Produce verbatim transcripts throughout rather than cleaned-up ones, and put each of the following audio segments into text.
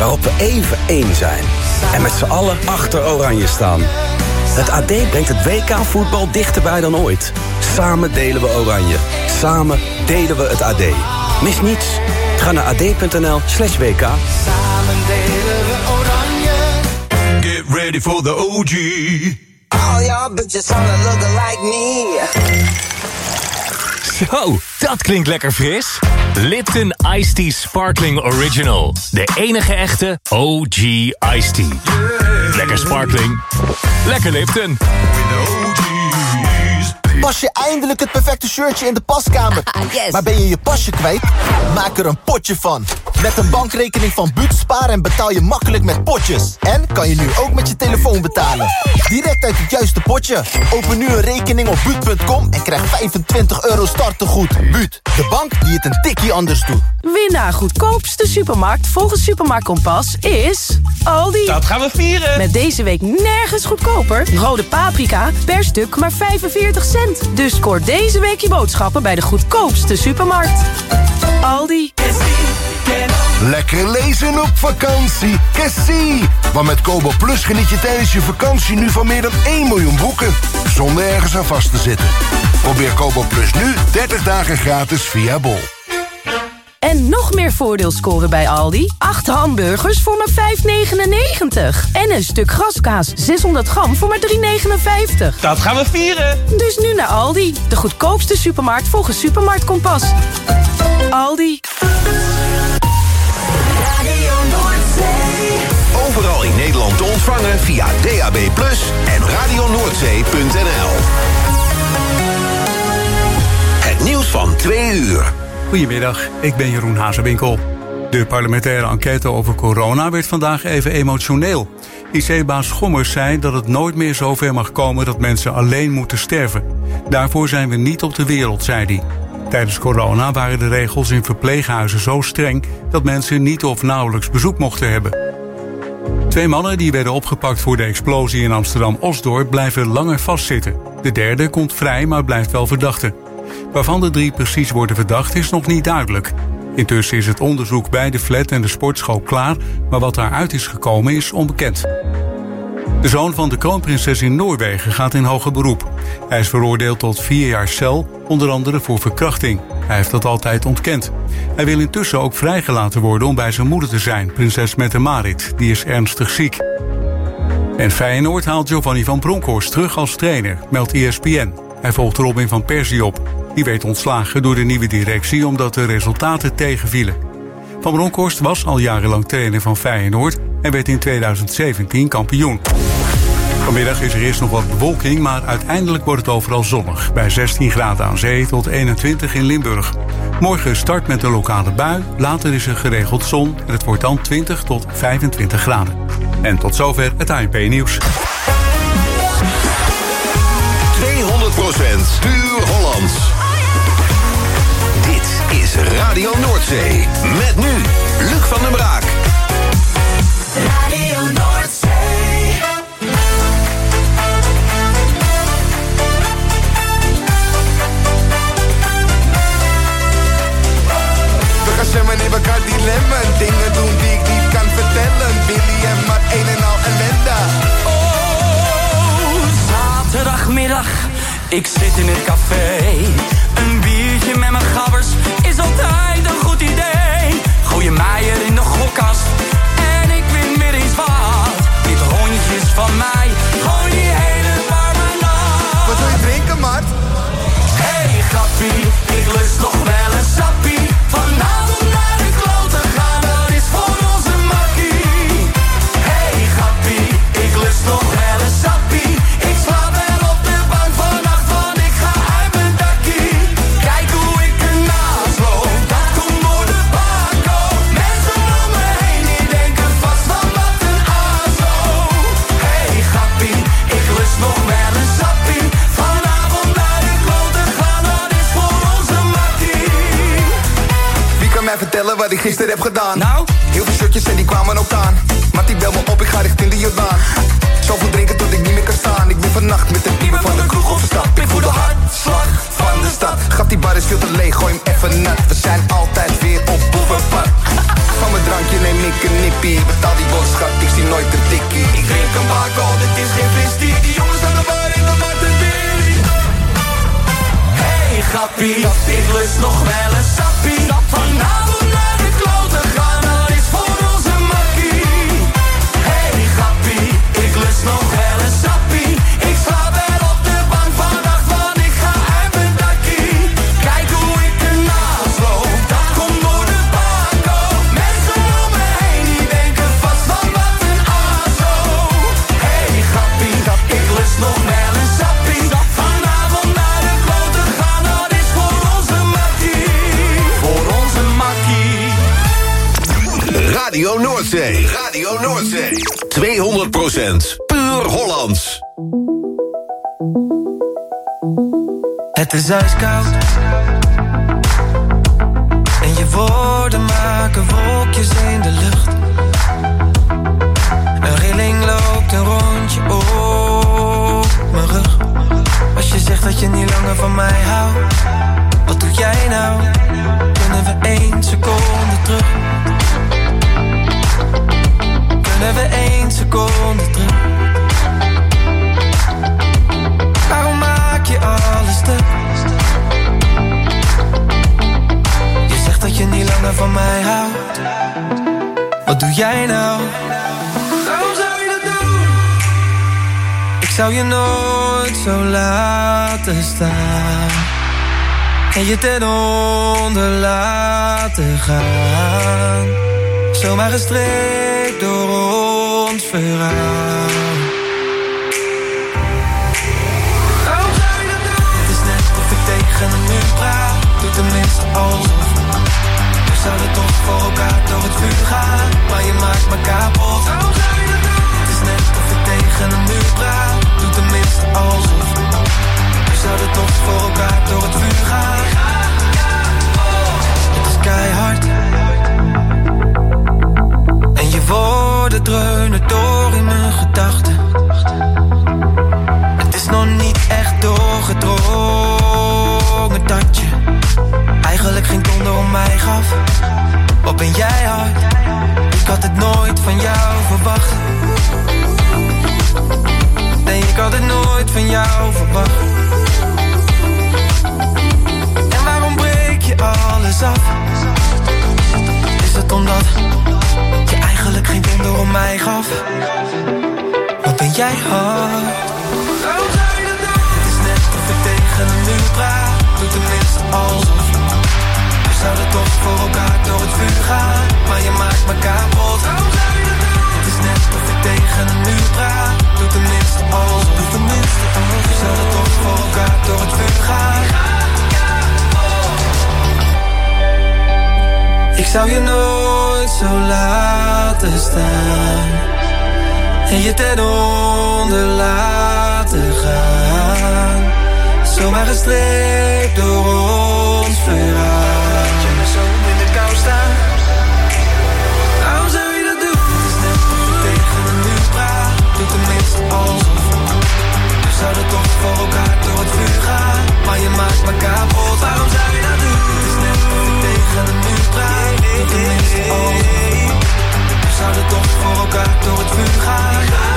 waarop we even één zijn. En met z'n allen achter Oranje staan. Het A D brengt het W K-voetbal dichterbij dan ooit. Samen delen we Oranje. Samen delen we het A D. Mis niets. Ga naar ad.nl slash WK. Samen delen we Oranje. Get ready for the O G. All y'all bitches wanna look like me. Zo, dat klinkt lekker fris. Lipton Iced Tea Sparkling Original. De enige echte O G Iced Tea. Lekker sparkling. Lekker Lipton. Pas je eindelijk het perfecte shirtje in de paskamer. Yes. Maar ben je je pasje kwijt? Maak er een potje van. Met een bankrekening van Buut spaar en betaal je makkelijk met potjes. En kan je nu ook met je telefoon betalen. Direct uit het juiste potje. Open nu een rekening op buut punt com en krijg vijfentwintig euro startegoed. Buut, de bank die het een tikkie anders doet. Winnaar goedkoopste supermarkt volgens Supermarkt Kompas is Aldi. Dat gaan we vieren. Met deze week nergens goedkoper. Rode paprika per stuk maar vijfenveertig cent. Dus scoor deze week je boodschappen bij de goedkoopste supermarkt. Aldi. Lekker lezen op vakantie. Kessie. Want met Kobo Plus geniet je tijdens je vakantie nu van meer dan één miljoen boeken. Zonder ergens aan vast te zitten. Probeer Kobo Plus nu dertig dagen gratis via Bol. En nog meer voordeel scoren bij Aldi. acht hamburgers voor maar vijf negenennegentig. En een stuk graskaas zeshonderd gram voor maar drie negenenvijftig. Dat gaan we vieren. Dus nu naar Aldi. De goedkoopste supermarkt volgens Supermarkt Kompas. Aldi. Overal in Nederland te ontvangen via D A B plus, en radio noordzee punt n l. Het nieuws van twee uur. Goedemiddag, ik ben Jeroen Hazewinkel. De parlementaire enquête over corona werd vandaag even emotioneel. I C-baas Schommers zei dat het nooit meer zover mag komen dat mensen alleen moeten sterven. Daarvoor zijn we niet op de wereld, zei hij. Tijdens corona waren de regels in verpleeghuizen zo streng dat mensen niet of nauwelijks bezoek mochten hebben. Twee mannen die werden opgepakt voor de explosie in Amsterdam-Osdorp blijven langer vastzitten. De derde komt vrij, maar blijft wel verdachte. Waarvan de drie precies worden verdacht is nog niet duidelijk. Intussen is het onderzoek bij de flat en de sportschool klaar, maar wat daaruit is gekomen is onbekend. De zoon van de kroonprinses in Noorwegen gaat in hoger beroep. Hij is veroordeeld tot vier jaar cel, onder andere voor verkrachting. Hij heeft dat altijd ontkend. Hij wil intussen ook vrijgelaten worden om bij zijn moeder te zijn, prinses Mette-Marit. Die is ernstig ziek. En Feyenoord haalt Giovanni van Bronckhorst terug als trainer, meldt E S P N. Hij volgt Robin van Persie op. Die werd ontslagen door de nieuwe directie omdat de resultaten tegenvielen. Van Bronckhorst was al jarenlang trainer van Feyenoord en werd in tweeduizend zeventien kampioen. Vanmiddag is er eerst nog wat bewolking, maar uiteindelijk wordt het overal zonnig. Bij zestien graden aan zee tot eenentwintig in Limburg. Morgen start met een lokale bui, later is er geregeld zon en het wordt dan twintig tot vijfentwintig graden. En tot zover het A N P-nieuws. tweehonderd procent puur Hollands. Dit is Radio Noordzee. Met nu Luc van den Braak. Radio Noordzee. We gaan zwemmen in Bacardi Lemon. Dingen doen die ik niet kan vertellen. Billy en maar een en al ellende. Oh, zaterdagmiddag, ik zit in het café. Een biertje met mijn gabbers is altijd een goed idee. Gooi je mij er in de gokkast en ik win weer eens wat. Dit hondje is van mij, gooi die hele bar maar nat. Wat wil je drinken, maat? Hey grappie, ik lust nog wel een sappie. Vanavond naar de kloten gaan, dat is voor onze makkie. Hey grappie, ik lust nog wel een sappie. Ik slaap wel op de bank vannacht, want ik ga uit mijn dakkie. Kijk hoe ik ernaast loop, dat komt door de bako. Mensen om me heen, die denken vast van wat een azo. Hey grappie, ik lust nog wel een sappie. Vanavond naar de kloten gaan, dat is voor onze makkie. Wie kan mij vertellen wat ik gisteren heb gedaan? Nou? Heel veel shirtjes en die kwamen ook aan. Mattie bel me op, ik ga richting de Jordaan. Zoveel drinken tot ik niet meer kan staan. Ik ben vannacht met de dieven van de kroeg op de stap. Ik voel de hartslag van de stad. Gaf die bar is veel te leeg, gooi hem even nat. We zijn altijd weer op boevenpad. Van mijn drankje neem ik een nippie. We Noordzee. Radio Noordzee. tweehonderd procent puur Hollands. Het is ijskoud en je woorden maken wolkjes in de lucht. Een rilling loopt een rondje op mijn rug. Als je zegt dat je niet langer van mij houdt, wat doe jij nou? Kunnen we één seconde terug? Kunnen we één seconde terug? Waarom maak je alles stuk? Je zegt dat je niet langer van mij houdt. Wat doe jij nou? Waarom zou je dat doen? Ik zou je nooit zo laten staan en je ten onder laten gaan. Zomaar gestreept door ons verhaal. Waarom zou je dat doen? Het is net of ik tegen een muur praat. Doe tenminste alsof. We zouden toch voor elkaar door het vuur gaan, maar je maakt me kapot. Waarom zou je dat doen? Het is net of ik tegen een muur praat. Doe tenminste alsof. We zouden toch voor elkaar door het vuur gaan. Het is keihard en je woorden dreunen door in mijn gedachten. Het is nog niet echt doorgedrongen dat je eigenlijk geen donder om mij gaf. Wat ben jij hard? Ik had het nooit van jou verwacht. Nee, ik had het nooit van jou verwacht. En waarom breek je alles af? Is het omdat je eigenlijk geen donder om mij gaf? Wat ben jij hard? Waarom zou je dat doen? Het is net of ik tegen een muur praat. Doe tenminste alsof. We zouden toch voor elkaar door het vuur gaan, maar je maakt me kapot. Waarom zou je dat doen? Het is net of ik tegen een muur praat. Doe tenminste alsof. Doe tenminste alsof. We zouden toch voor elkaar door het vuur gaan. Ik zou je nooit zo laten staan en je ten onder laten gaan. Zomaar gestreept door ons verhaal. Laat je me zo in de kou staan. Waarom zou je dat doen? Het is net of je tegen een muur praat. Doe tenminste alsof. We zouden toch voor elkaar door het vuur gaan, maar je maakt me kapot. Waarom zou je dat doen? Het is net of ik tegen een muur praat. Doe tenminste alsof. We zouden toch voor elkaar door het vuur gaan.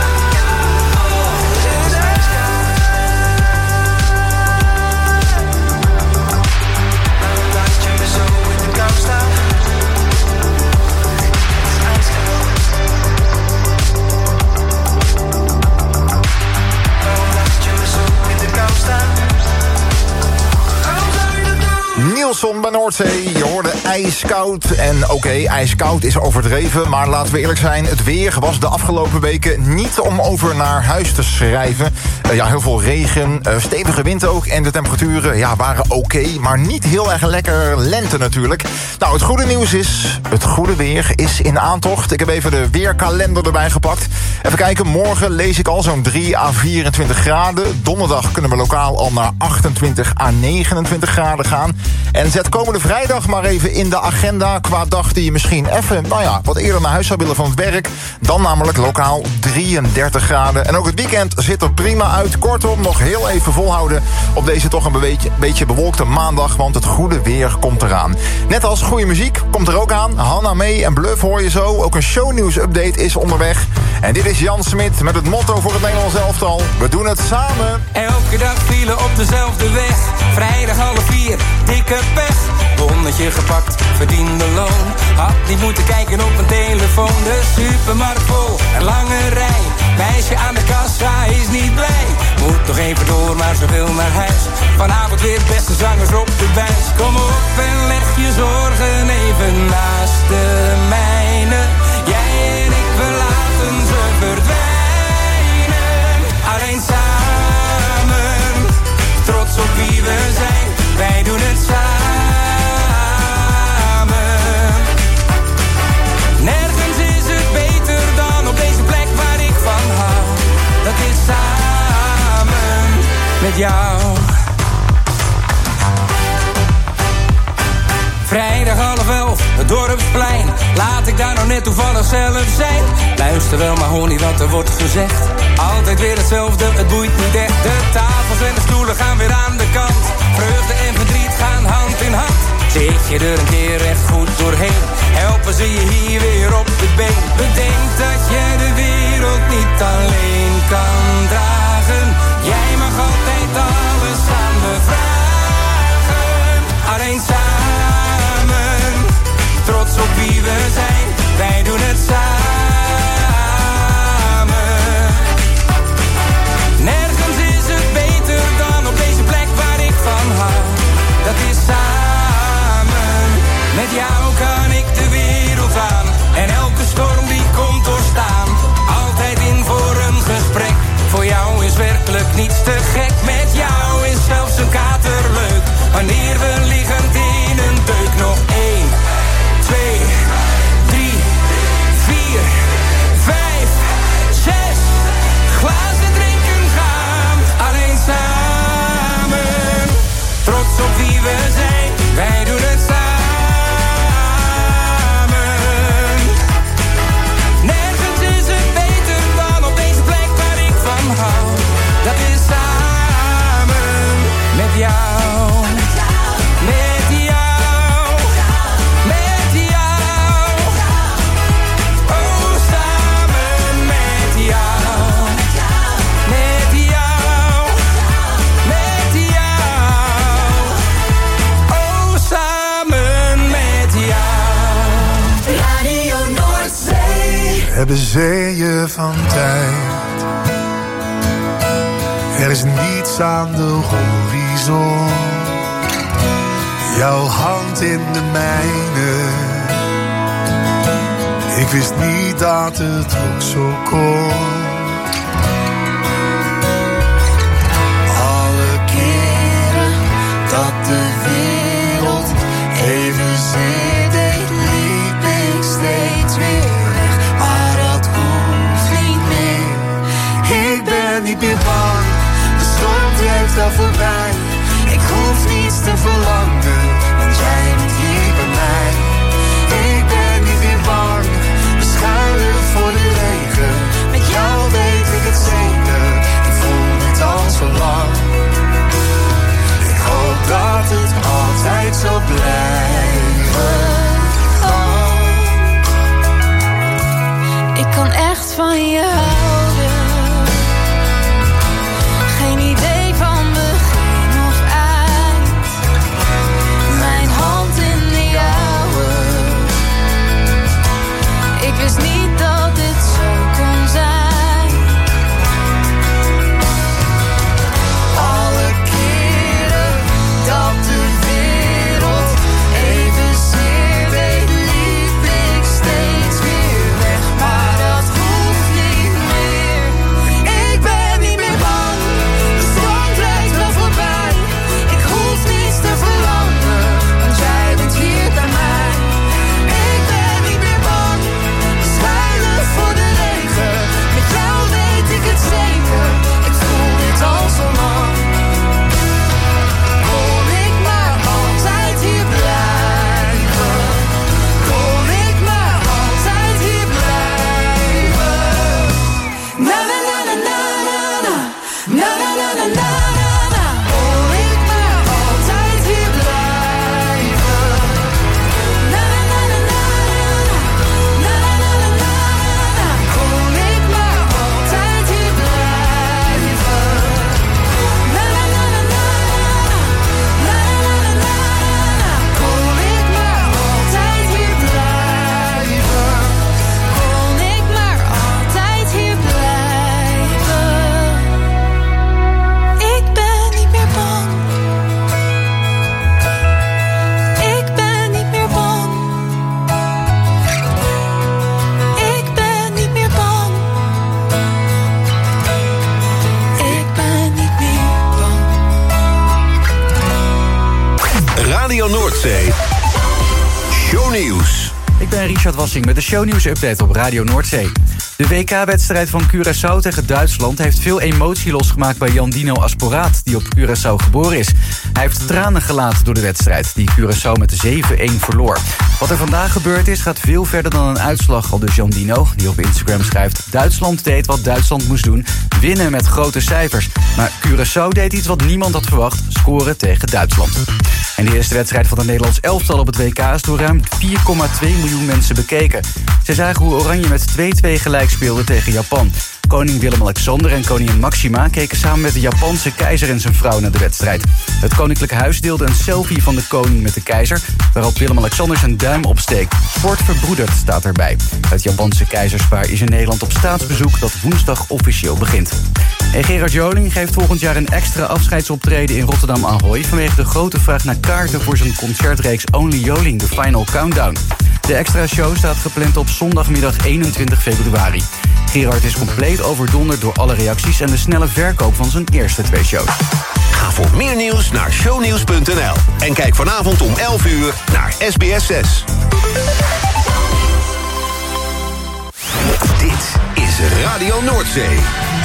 Nielson bij Noordzee, je hoorde ijskoud. En oké, okay, ijskoud is overdreven, maar laten we eerlijk zijn, het weer was de afgelopen weken niet om over naar huis te schrijven. Uh, ja, heel veel regen, uh, stevige wind ook en de temperaturen ja, waren oké, okay, maar niet heel erg lekker lente natuurlijk. Nou, het goede nieuws is, het goede weer is in aantocht. Ik heb even de weerkalender erbij gepakt. Even kijken, morgen lees ik al zo'n drie à vierentwintig graden. Donderdag kunnen we lokaal al naar achtentwintig à negenentwintig graden gaan. En zet komende vrijdag maar even in de agenda qua dag die je misschien even, nou ja, wat eerder naar huis zou willen van het werk. Dan namelijk lokaal drieëndertig graden. En ook het weekend zit er prima uit. Kortom, nog heel even volhouden op deze toch een beetje, beetje bewolkte maandag, want het goede weer komt eraan. Net als goede muziek komt er ook aan. Hanna May en Bluff hoor je zo. Ook een shownieuws-update is onderweg. En dit is Jan Smit met het motto voor het Nederlands elftal: we doen het samen. Elke dag vielen op dezelfde weg. Vrijdag half vier, dikke pech. Bonnetje gepakt, verdiende loon. Had niet moeten kijken op mijn telefoon. De supermarkt vol, een lange rij. Meisje aan de kassa is niet blij. Moet nog even door, maar ze wil naar huis. Vanavond weer beste zangers op de buis. Kom op en leg je zorgen even naast de mijne. Jij en ik, we laten ze verdwijnen. Alleen samen, trots op wie we zijn. Wij doen het samen. Nergens is het met jou. Vrijdag half elf, het dorpsplein. Laat ik daar nou net toevallig zelf zijn. Luister wel, maar hoor niet wat er wordt gezegd. Altijd weer hetzelfde, het boeit niet echt. De tafels en de stoelen gaan weer aan de kant. Vreugde en verdriet gaan hand in hand. Zit je er een keer echt goed doorheen, helpen ze je hier weer op de been. Bedenk dat je de wereld niet alleen kan dragen. Jij mag altijd alles aan me vragen. Alleen samen, trots op wie we zijn, wij doen het samen. Nergens is het beter dan op deze plek waar ik van hou. Dat is samen, met jou kan ik de wereld aan. En elke storm die komt doorstaan. Altijd in voor een gesprek. Voor jou is werkelijk niets te gek. Met jou is zelfs een kater leuk. Wanneer we liggend in een deuk nog één, twee, drie, vier, vijf, zes glazen drinken gaan. Alleen samen, trots op wie we zijn, wij doen het samen. Nergens is het beter dan op deze plek waar ik van hou. Dat is samen, met jou. Hebben zeeën van tijd. Er is niets aan de horizon. Jouw hand in de mijne. Ik wist niet dat het ook zo kon. Alle keren dat de wereld evenzeer deed, liep ik steeds weer. Ik ben niet meer bang, de storm drijft al voorbij. Ik hoef niets te verlangen, want jij bent hier bij mij. Ik ben niet meer bang, we schuilen voor de regen. Met jou weet ik het zeker, ik voel dit al zo lang. Ik hoop dat het altijd zal blijven. Oh. Ik kan echt van je houden. Geen idee van begin of eind. Mijn hand in de jouwe. Ik wist niet dat dit zo kon zijn. Alle keren dat de wereld evenzeer deed, liep ik steeds weer weg. Maar dat hoeft niet meer. Ik ben niet meer bang. De storm drijft wel voorbij. Ik hoef niets te verlangen, want jij bent hier bij mij. Ik ben niet meer bang. We schuilen voor de regen. Met jou weet ik het zeker. Ik voel dit al zo lang. Kon ik maar altijd hier blijven. Kon ik maar altijd hier blijven. Na na na na na na. Na na na na na na. Kon ik maar altijd hier blijven. Na na na na na na. Na na na na na na. Kon ik maar altijd hier blijven. Na na na na na na. Na na na na na. Kon ik maar altijd hier blijven. Kon ik maar altijd hier blijven. Ik ben niet meer bang. Ik ben niet meer bang. Ik ben niet meer bang. Ik ben niet meer bang. Radio Noordzee. Shownieuws. Ik ben ben Richard Wassing met de shownieuws-update op Radio Noordzee. De W K-wedstrijd van Curaçao tegen Duitsland heeft veel emotie losgemaakt bij Jandino Asporaat, die op Curaçao geboren is. Hij heeft tranen gelaten door de wedstrijd, die Curaçao met zeven-een verloor. Wat er vandaag gebeurd is, gaat veel verder dan een uitslag, al dus Jandino, die op Instagram schrijft: Duitsland deed wat Duitsland moest doen, winnen met grote cijfers. Maar Curaçao deed iets wat niemand had verwacht, scoren tegen Duitsland. En de eerste wedstrijd van het Nederlands elftal op het W K is door ruim vier komma twee miljoen mensen bekeken. Ze zagen hoe Oranje met twee-twee gelijk speelde tegen Japan. Koning Willem-Alexander en koningin Maxima keken samen met de Japanse keizer en zijn vrouw naar de wedstrijd. Het koninklijk huis deelde een selfie van de koning met de keizer, waarop Willem-Alexander zijn duim opsteekt. Sport verbroederd staat erbij. Het Japanse keizerspaar is in Nederland op staatsbezoek dat woensdag officieel begint. En Gerard Joling geeft volgend jaar een extra afscheidsoptreden in Rotterdam Ahoy vanwege de grote vraag naar kaarten voor zijn concertreeks Only Joling, The Final Countdown. De extra show staat gepland op zondagmiddag eenentwintig februari. Gerard is compleet overdonderd door alle reacties en de snelle verkoop van zijn eerste twee shows. Ga voor meer nieuws naar shownieuws punt n l. En kijk vanavond om elf uur naar S B S zes. Dit is Radio Noordzee.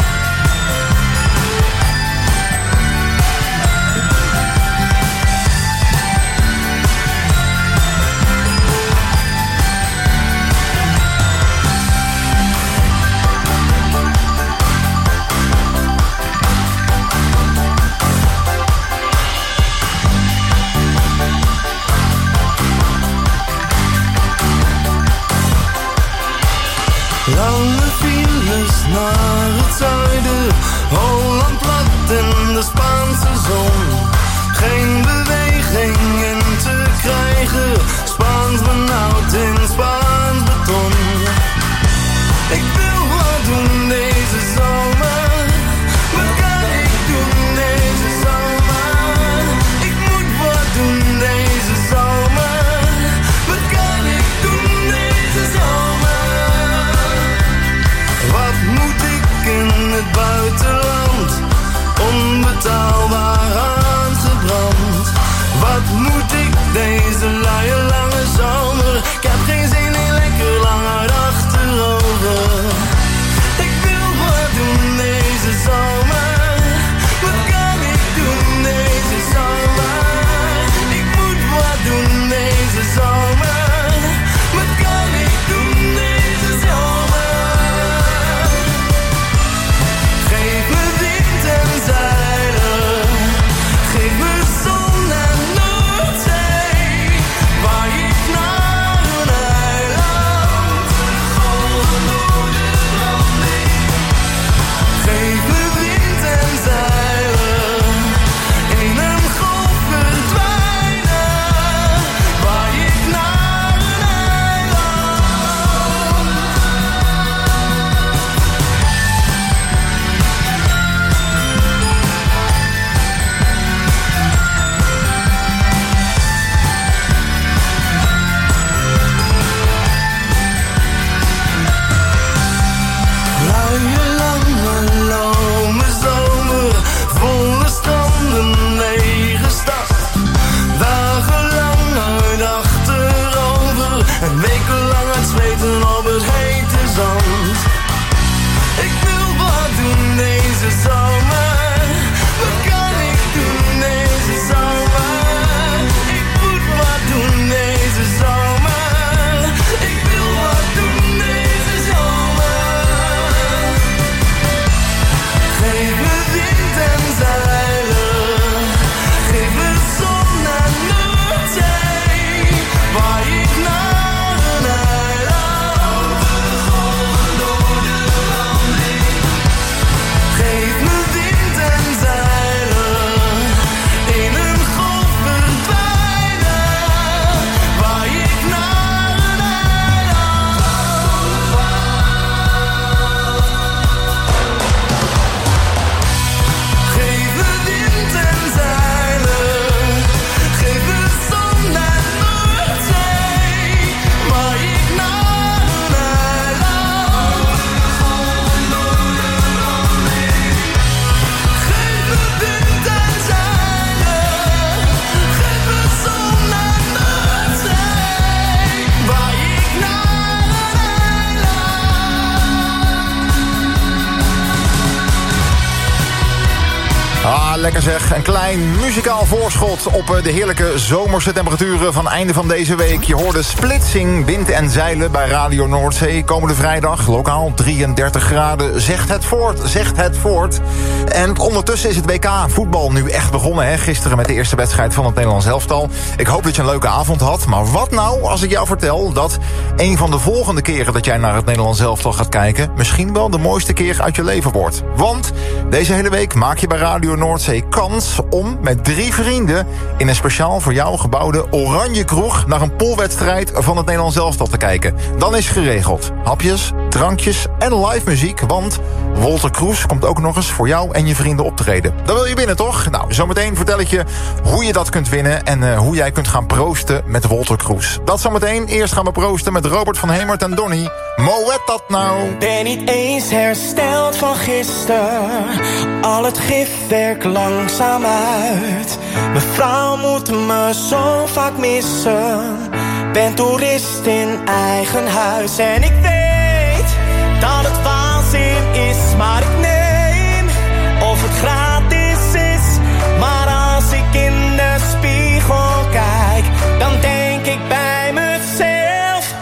Lange files naar het zuiden, Holland plat in de Spaanse zon. Geen beweging in te krijgen, Spaans benauwd in Spaans beton. Ik wil wat doen deze zomer, wat kan ik doen deze zomer? Ik moet wat doen deze zomer, wat kan ik doen deze zomer? Wat moet ik in het buitenland? Onbetaalbaar aangebrand. Wat moet ik deze luie lange zomer? Ik heb geen zin in lekker lang uit achter. lekker zeg. Een klein muzikaal voorschot op de heerlijke zomerse temperaturen van einde van deze week. Je hoorde Splitsing, wind en zeilen bij Radio Noordzee. Komende vrijdag, lokaal drieëndertig graden. Zegt het voort, zegt het voort. En ondertussen is het W K voetbal nu echt begonnen. Hè? Gisteren met de eerste wedstrijd van het Nederlands elftal. Ik hoop dat je een leuke avond had. Maar wat nou als ik jou vertel dat een van de volgende keren dat jij naar het Nederlands elftal gaat kijken misschien wel de mooiste keer uit je leven wordt. Want deze hele week maak je bij Radio Noordzee kans om met drie vrienden in een speciaal voor jou gebouwde Oranje Kroeg naar een poolwedstrijd van het Nederlands elftal te kijken. Dan is geregeld hapjes, drankjes en live muziek, want Wolter Kroes komt ook nog eens voor jou en je vrienden optreden. Dan wil je winnen, toch? Nou, zometeen vertel ik je hoe je dat kunt winnen en uh, hoe jij kunt gaan proosten met Wolter Kroes. Dat zometeen. Eerst gaan we proosten met Robert van Hemert en Donnie. Moet dat nou? Ben niet eens hersteld van gisteren, al het gifwerk langzaam uit. Mevrouw moet me zo vaak missen, ben toerist in eigen huis. En ik weet dat het waanzin is, maar ik neem of het gratis is. Maar als ik in de spiegel kijk, dan denk ik bij mezelf,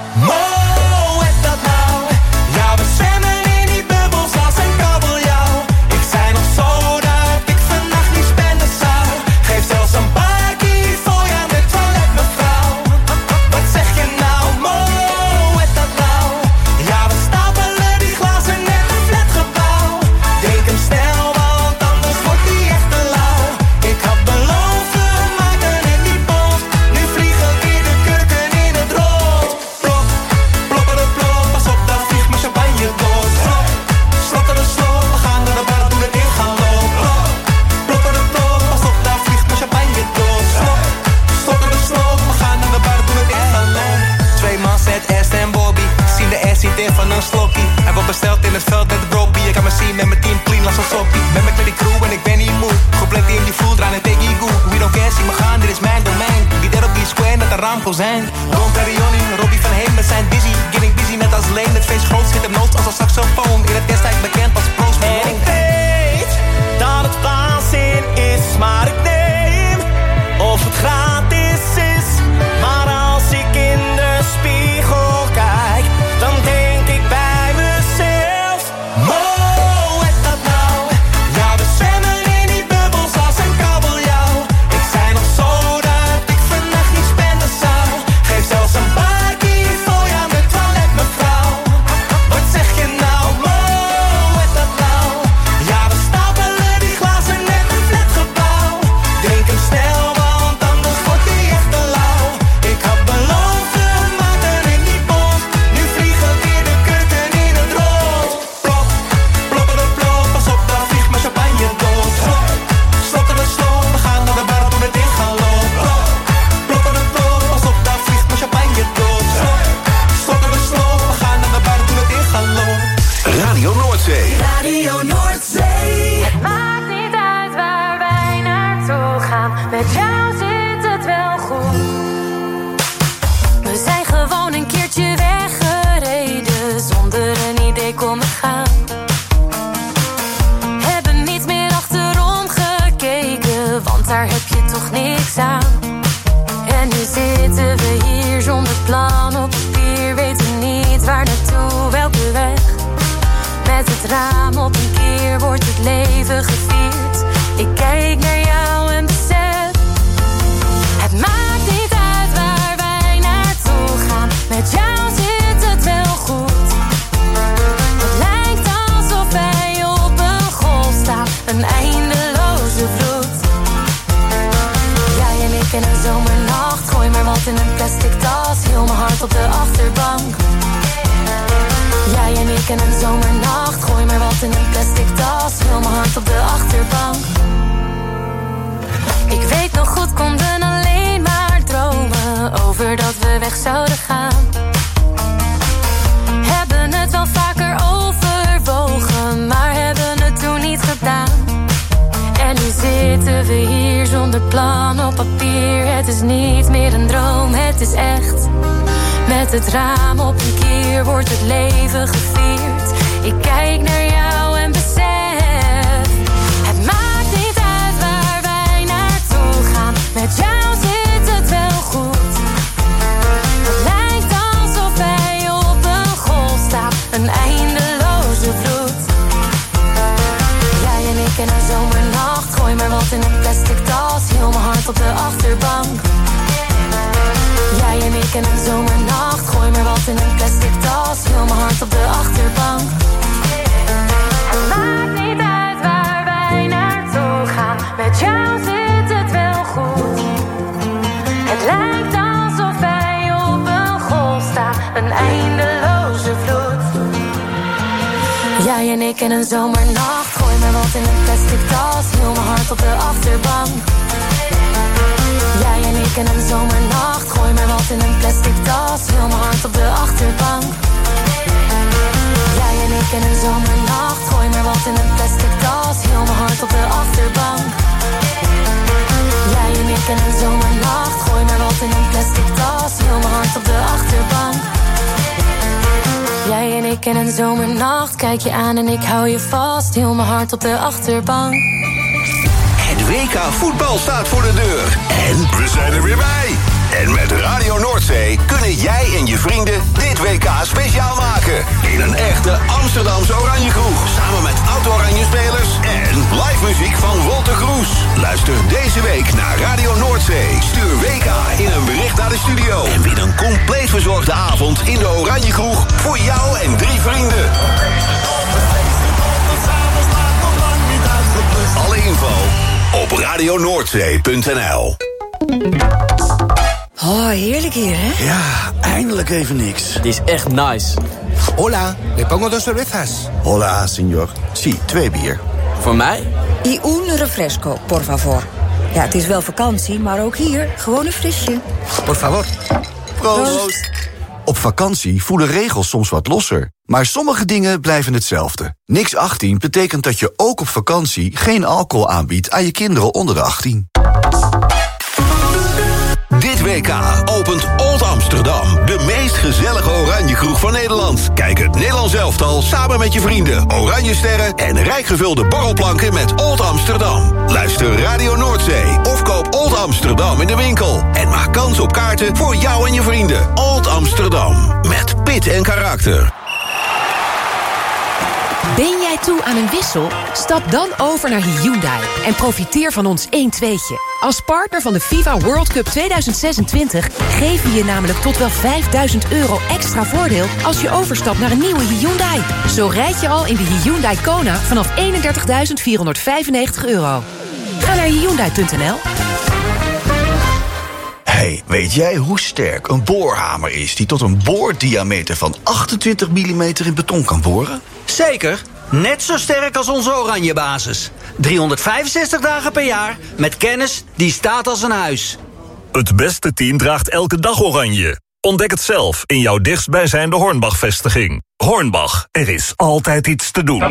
Mo, is dat nou? Ja, we zwemmen in die bubbels als een kabeljauw. Ik zei nog zo dat ik vannacht niet spenden zou. Geef zelfs een bakkie voor je aan de toilet, mevrouw. Wat zeg je nou, Mo, is dat nou? Ja, we stapelen die glazen net een flatgebouw. Drink hem snel, want anders wordt die echt te lauw. Ik had beloofd, we maken het niet bos. Nu vliegen weer de kurken in het rood. Plop, ploppen de plop, pas op, daar vliegt mijn champagne dood. Slok, slokken de slok, we gaan naar de bar, doen het in gaan lopen. Ploppen de plop, pas op, daar vliegt mijn champagne dood. Slok, slokken de slok, we gaan naar de bar, doen het in gaan lopen. Twee man zet Est en Bobby, zien de S niet in van een slokkie. Hij wordt besteld in het veld met de bropie. Je kan me zien met mijn team clean als een soppie. Ben met die crew en ik ben niet moe. Geplet in die voel, draaien tegen je goe. We don't care, zie me gaan, dit is mijn domein. Die der op die square, net een raamkozijn. Don Perigoni, Robbie van Heem, we zijn busy. Getting busy net als Leen, het feest groot zit hem nood als een saxofoon. In het destijds bekend als Proost Malone. En ik weet dat het waanzin is, maar ik neem of het gratis is. Maar als ik in de spiegel kijk, dan denk ik bij mezelf, Mo, is dat nou? Ja, we zwemmen in die bubbels als een kabeljauw. Ik zei nog zo dat ik vannacht niet spenden zou. Geef zelfs een bakkie voor je aan de toilet, mevrouw. Wat zeg je nou, Mo, is dat nou? Ja, we stapelen die glazen net een flatgebouw. Drink hem snel, want anders wordt die echt te lauw. Ik had beloofd, we maken het niet bos. Nu vliegen weer de kurken in het rood. Plop, ploppen de plop, pas op, daar vliegt mijn champagne dood. Slok, slokken de slok, we gaan naar de bar, doen het in gaan lopen. Ploppen de plop, pas op, daar vliegt mijn champagne dood. Slok, slokken de slok, we gaan naar de bar, doen het in gaan lopen. Radio Noordzee. Radio Noordzee. Het maakt niet uit waar wij naartoe gaan. Met jou zit het wel goed. We zijn gewoon een keertje weggereden, zonder een idee kon het gaan. Hebben niet meer achterom gekeken, want daar heb je toch niks aan. En nu zitten we hier zonder plan op papier, weten niet waar naartoe, welke weg. Met het raam op een keer wordt het leven gevierd. Ik kijk naar jou en besef, het maakt niet uit waar wij naartoe gaan. Met jou zit het wel goed. Het lijkt alsof wij op een golf staan, een eindeloze vloed. Jij en ik in een zomernacht, gooi maar wat in een plastic tas, heel mijn hart op de achterbank. Jij en ik in een zomernacht, gooi maar wat in een plastic tas, heel mijn hart op de achterbank. Ik weet nog goed, konden alleen maar dromen over dat we weg zouden gaan. Hebben het wel vaker overwogen, maar hebben het toen niet gedaan. En nu zitten we hier zonder plan op papier. Het is niet meer een droom, het is echt. Met het raam op een kier wordt het leven gevierd. Ik kijk naar jou en besef, het maakt niet uit waar hart op de achterbank. Jij en ik en een zomernacht. Gooi maar wat in een plastic tas. Heel mijn hart op de achterbank. Het maakt niet uit waar wij naartoe gaan. Met jou zit het wel goed. Het lijkt alsof wij op een golf staan. Een eindeloze vloed. Jij en ik en een zomernacht. Gooi maar wat in een plastic tas. Heel mijn hart op de achterbank. Jij en ik en een zomernacht. Gooi maar wat in een plastic tas. Heel mijn hart op de achterbank. Jij en ik en een zomernacht. Gooi maar wat in een plastic tas. Heel mijn hart op de achterbank. Jij en ik en een zomernacht. Gooi maar wat in een plastic tas. Heel mijn hart op de achterbank. Jij en ik en een zomernacht. Kijk je aan en ik hou je vast. Heel mijn hart op de achterbank. Het W K voetbal staat voor de deur. En we zijn er weer bij. En met Radio Noordzee kunnen jij en je vrienden dit W K speciaal maken. In een echte Amsterdamse oranje kroeg. Samen met oud-oranje spelers en live muziek van Wolter Kroes. Luister deze week naar Radio Noordzee. Stuur W K in een bericht naar de studio. En win een compleet verzorgde avond in de oranje kroeg. Voor jou en drie vrienden. Alle info op radio noordzee punt n l. Oh, heerlijk hier, hè? Ja, eindelijk even niks. Het is echt nice. Hola, le pongo dos cervezas. Hola, señor. Sí, twee bier. Voor mij? Y un refresco, por favor. Ja, het is wel vakantie, maar ook hier gewoon een frisje. Por favor. Proost. Proost. Op vakantie voelen regels soms wat losser. Maar sommige dingen blijven hetzelfde. Niks achttien betekent dat je ook op vakantie geen alcohol aanbiedt aan je kinderen onder de achttien. Dit W K opent Old Amsterdam, de meest gezellige oranje kroeg van Nederland. Kijk het Nederlands elftal samen met je vrienden, oranje sterren en rijk gevulde borrelplanken met Old Amsterdam. Luister Radio Noordzee of koop Old Amsterdam in de winkel. En maak kans op kaarten voor jou en je vrienden. Old Amsterdam, met pit en karakter. Ben jij toe aan een wissel? Stap dan over naar Hyundai en profiteer van ons één tweetje. Als partner van de FIFA World Cup tweeduizend zesentwintig geven we je namelijk tot wel vijfduizend euro extra voordeel als je overstapt naar een nieuwe Hyundai. Zo rijd je al in de Hyundai Kona vanaf eenendertigduizend vierhonderdvijfennegentig euro. Ga naar hyundai punt n l. Hey, weet jij hoe sterk een boorhamer is die tot een boordiameter van achtentwintig millimeter in beton kan boren? Zeker, net zo sterk als onze oranje basis. driehonderdvijfenzestig dagen per jaar met kennis die staat als een huis. Het beste team draagt elke dag oranje. Ontdek het zelf in jouw dichtstbijzijnde Hornbach-vestiging. Hornbach, er is altijd iets te doen.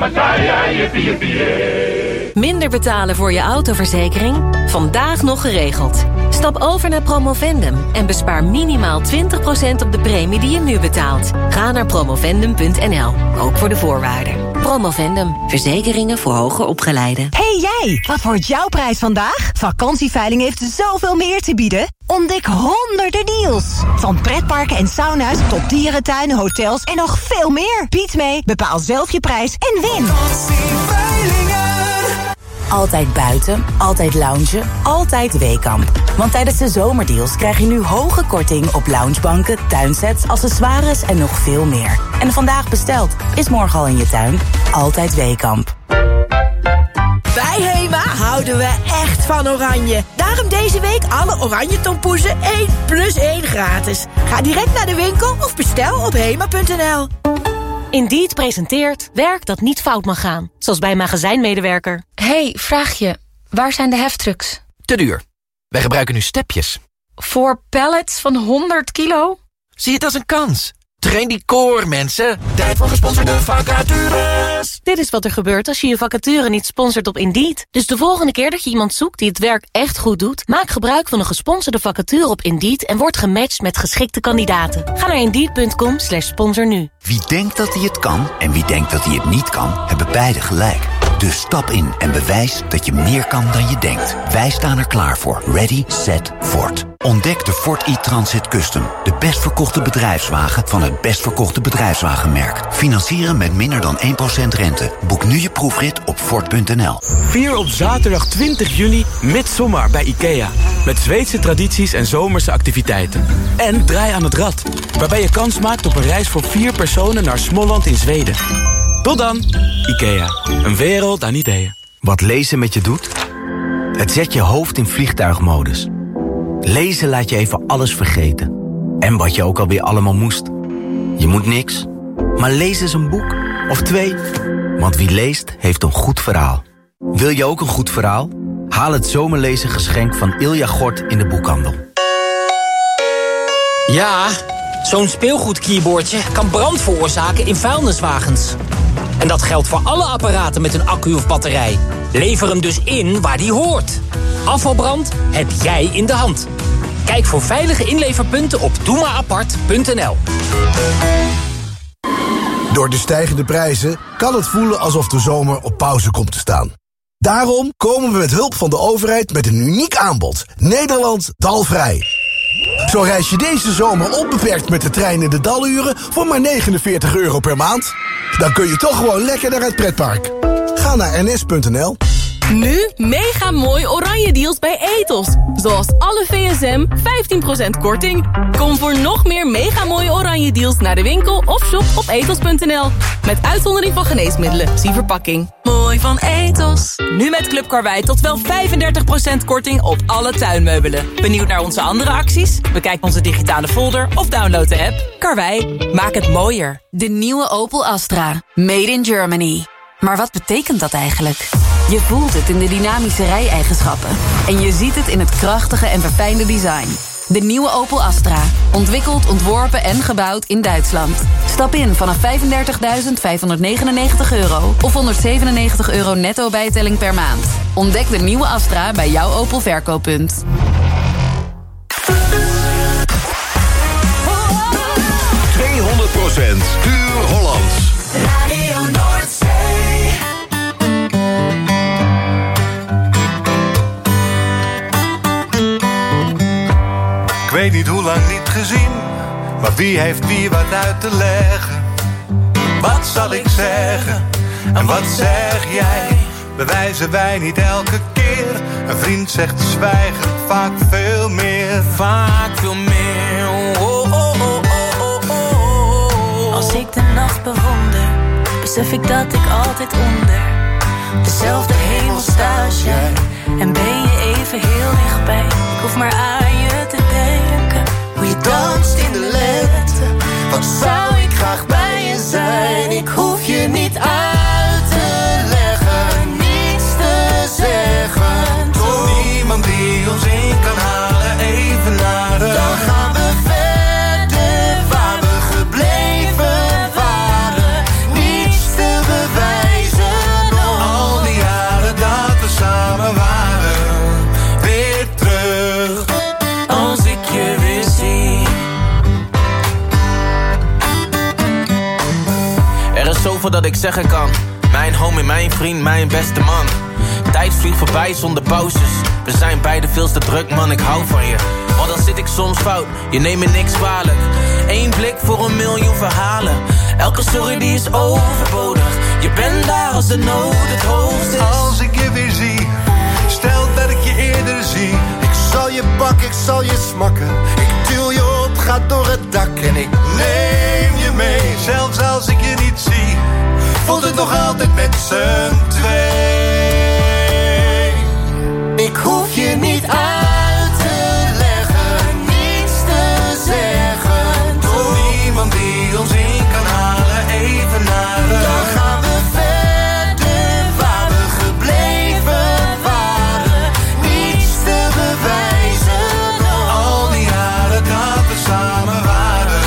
Minder betalen voor je autoverzekering? Vandaag nog geregeld. Stap over naar Promovendum en bespaar minimaal twintig procent op de premie die je nu betaalt. Ga naar promovendum punt n l, ook voor de voorwaarden. Promovendum, verzekeringen voor hoger opgeleiden. Hey jij, wat wordt jouw prijs vandaag? Vakantieveiling heeft zoveel meer te bieden. Ontdek honderden deals. Van pretparken en sauna's tot dierentuinen, hotels en nog veel meer. Bied mee, bepaal zelf je prijs en win. Altijd buiten, altijd loungen, altijd Weekamp. Want tijdens de zomerdeals krijg je nu hoge korting op loungebanken, tuinsets, accessoires en nog veel meer. En vandaag besteld, is morgen al in je tuin. Altijd Weekamp. Bij Hema houden we echt van oranje. Daarom deze week alle oranje tompoezen één plus één gratis. Ga direct naar de winkel of bestel op hema punt n l. Indeed presenteert werk dat niet fout mag gaan. Zoals bij een magazijnmedewerker. Hey, vraag je. Waar zijn de heftrucks? Te duur. Wij gebruiken nu stepjes. Voor pallets van honderd kilo? Zie het als een kans. Train die core, mensen. Tijd voor gesponsorde vacatures. Dit is wat er gebeurt als je je vacature niet sponsort op Indeed. Dus de volgende keer dat je iemand zoekt die het werk echt goed doet, maak gebruik van een gesponsorde vacature op Indeed en word gematcht met geschikte kandidaten. Ga naar indeed punt com slash sponsor nu. Wie denkt dat hij het kan en wie denkt dat hij het niet kan, hebben beide gelijk. Dus stap in en bewijs dat je meer kan dan je denkt. Wij staan er klaar voor. Ready, set, Ford. Ontdek de Ford e-Transit Custom. De best verkochte bedrijfswagen van het best verkochte bedrijfswagenmerk. Financieren met minder dan één procent rente. Boek nu je proefrit op Ford punt n l. Vier op zaterdag twintig juni Midsommar bij IKEA. Met Zweedse tradities en zomerse activiteiten. En Draai aan het Rad, waarbij je kans maakt op een reis voor vier personen naar Småland in Zweden. Tot dan, IKEA. Een wereld aan ideeën. Wat lezen met je doet? Het zet je hoofd in vliegtuigmodus. Lezen laat je even alles vergeten. En wat je ook alweer allemaal moest. Je moet niks, maar lees eens een boek. Of twee. Want wie leest, heeft een goed verhaal. Wil je ook een goed verhaal? Haal het zomerlezen geschenk van Ilja Gort in de boekhandel. Ja, zo'n speelgoedkeyboardje kan brand veroorzaken in vuilniswagens. En dat geldt voor alle apparaten met een accu of batterij. Lever hem dus in waar die hoort. Afvalbrand heb jij in de hand. Kijk voor veilige inleverpunten op doe maar apart punt n l. Door de stijgende prijzen kan het voelen alsof de zomer op pauze komt te staan. Daarom komen we met hulp van de overheid met een uniek aanbod. Nederland dalvrij. Zo reis je deze zomer onbeperkt met de trein in de daluren voor maar negenenveertig euro per maand. Dan kun je toch gewoon lekker naar het pretpark. Ga naar n s punt n l. Nu mega mooi oranje deals bij Ethos. Zoals alle V S M vijftien procent korting. Kom voor nog meer mega mooie oranje deals naar de winkel of shop op ethos punt n l. Met uitzondering van geneesmiddelen. Zie verpakking. Mooi van Ethos. Nu met Club Karwei tot wel vijfendertig procent korting op alle tuinmeubelen. Benieuwd naar onze andere acties? Bekijk onze digitale folder of download de app. Karwei, maak het mooier. De nieuwe Opel Astra. Made in Germany. Maar wat betekent dat eigenlijk? Je voelt het in de dynamische rijeigenschappen. En je ziet het in het krachtige en verfijnde design. De nieuwe Opel Astra. Ontwikkeld, ontworpen en gebouwd in Duitsland. Stap in vanaf vijfendertigduizend vijfhonderdnegenennegentig euro... of honderdzevenennegentig euro netto bijtelling per maand. Ontdek de nieuwe Astra bij jouw Opel verkooppunt. tweehonderd procent puur Hollands. Radio Noordzee. Ik weet niet hoe lang niet gezien, maar wie heeft wie wat uit te leggen? Wat zal ik zeggen en wat zeg jij? Bewijzen wij niet elke keer? Een vriend zegt zwijgen vaak veel meer. Vaak veel meer. Oh, oh, oh, oh, oh, oh. Als ik de nacht bewonder, besef ik dat ik altijd onder dezelfde hemel sta als jij. En ben je even heel dichtbij. Ik hoef maar aan je te denken. Hoe je danst in de lente. Wat zou ik graag bij je zijn. Ik hoef je niet uit te leggen, niets te zeggen. Toch niemand die ons in kan halen, even naar de. Dan gaan we verder waar we gebleven waren. Niets te bewijzen nog. Al die jaren dat we samen waren, weer terug. Als ik je weer zie. Er is zoveel dat ik zeggen kan. Mijn homie, mijn vriend, mijn beste man. Tijd vliegt voorbij zonder pauzes. We zijn beide veel te druk, man, ik hou van je. Want dan zit ik soms fout, je neemt me niks kwalijk. Eén blik voor een miljoen verhalen. Elke sorry die is overbodig. Je bent daar als de nood het hoogst is. Als ik je weer zie, stel dat ik je eerder zie. Ik zal je pakken, ik zal je smakken. Ik duw je op, ga door het dak en ik neem je mee. Zelfs als ik je niet zie, voelt het nog altijd met z'n twee. Ik hoef je niet uit te leggen, niets te zeggen. Toch niemand die ons in kan halen, even naar de. Dan gaan we verder waar we gebleven waren. Niets te bewijzen nog. Al die jaren dat we samen waren,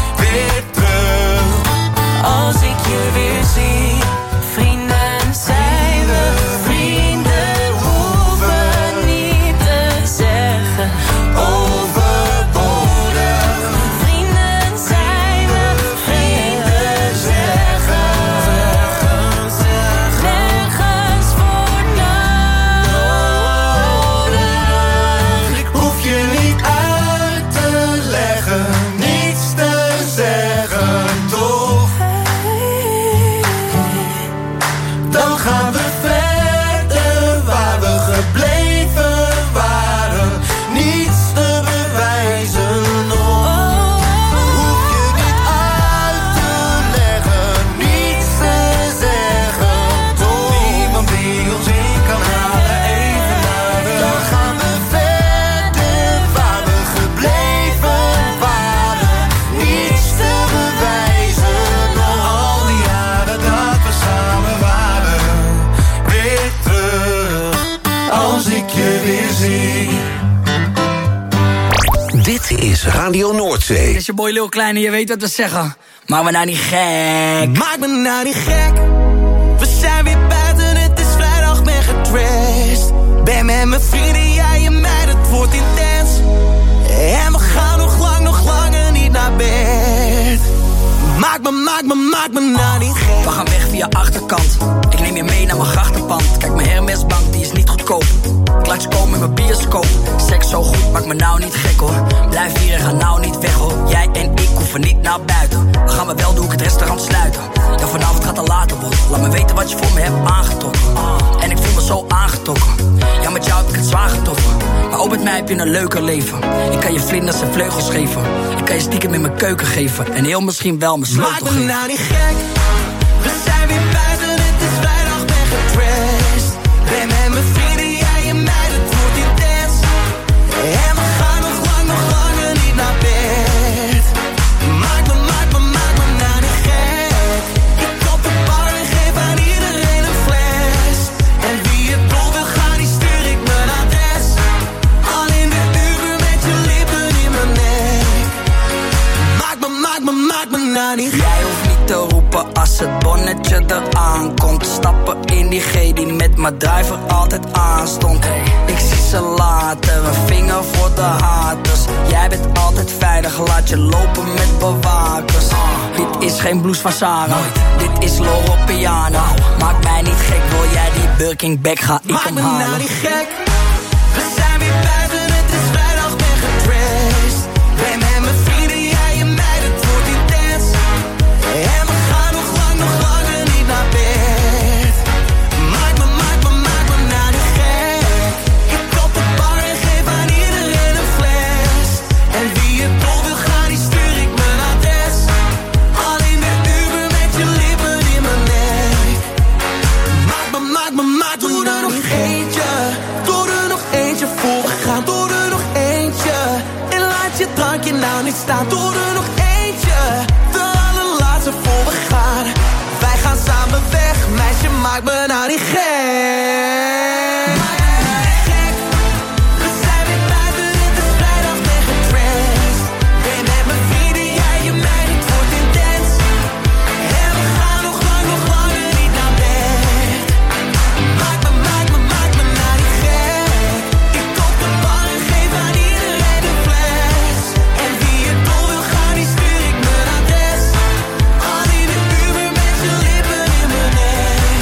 weer terug. Als ik je weer zie, vrienden zijn Radio Noordzee. Dit is je boy Lil Klein en je weet wat we zeggen. Maak me nou niet gek. Maak me nou niet gek. We zijn weer buiten, het is vrijdag, ben getrashed. Ben met mijn vrienden, jij en mij, het wordt intens. En we gaan nog lang, nog langer niet naar bed. Maak me, maak me, maak me nou niet gek. We gaan weg via achterkant. Ik neem je mee naar mijn grachtenpand. Kijk, mijn Hermesbank, die is niet goedkoop. Klats komen in mijn bioscoop. Seks zo goed, maak me nou niet gek hoor. Blijf hier en ga nou niet weg hoor. Jij en ik hoeven niet naar buiten. Dan gaan we wel, doe ik het restaurant sluiten. Ja, vanavond gaat het later worden. Laat me weten wat je voor me hebt aangetrokken. En ik voel me zo aangetrokken. Ja, met jou heb ik het zwaar getroffen. Maar ook met mij heb je een leuker leven. Ik kan je vlinders en vleugels geven. Ik kan je stiekem in mijn keuken geven. En heel misschien wel mijn sleutel geven. Maak me nou niet gek. We zijn weer buiten, het is vrijdag, ben getrashed. Ben met mijn vrienden, jij en mij, het wordt intens. En we gaan nog lang, nog langer niet naar bed. Maak me, maak me, maak me nou niet gek. Ik koop de bar en geef aan iedereen een fles. En wie het dol wil gaan, die stuur ik mijn adres. Al in de Uber met je lippen in mijn nek. Maak me, maak me, maak me nou niet gek. Jij hoeft niet te roepen als het bonnetje eraan komt. Stappen in die G die met mijn driver altijd aanstond. Ik zie ze later, een vinger voor de haters. Jij bent altijd veilig, laat je lopen met bewakers. Dit is geen blues van Sarah, dit is Loro Piano. Maak mij niet gek, wil jij die Birkin bag, ga ik Maak hem me halen. nou niet gek. We zijn weer buiten, het is vrijdag, ben getrashed. Ben met mijn vrienden, jij en mij, het wordt intens. En we gaan nog lang, nog langer niet naar bed. Maak me, maak me, maak me nou niet gek. Ik koop de bar en geef aan iedereen een fles. En wie het dol wil gaan, die stuur ik mijn adres. Al in de Uber met je lippen in mijn nek. Maak me, maak me, maak me nou nog eentje. Doe er nog eentje voor we gaan. Doe er nog eentje. En laat je drankje nou niet staan. Doe er nog eentje. De allerlaatste voor we gaan. Wij gaan samen weg. Meisje, maak me nou niet gek. Maak me nou niet gek. We zijn weer buiten, het is vrijdag, ben getrashed. Ben met mijn vrienden, jij en mij, het wordt intens. En we gaan nog lang, nog langer niet naar bed. Maak me, maak me, maak me nou niet gek. Ik koop de bar en geef aan iedereen een fles. En wie het dol wil gaan, die stuur ik mijn adres. Al in de Uber met je lippen in mijn nek.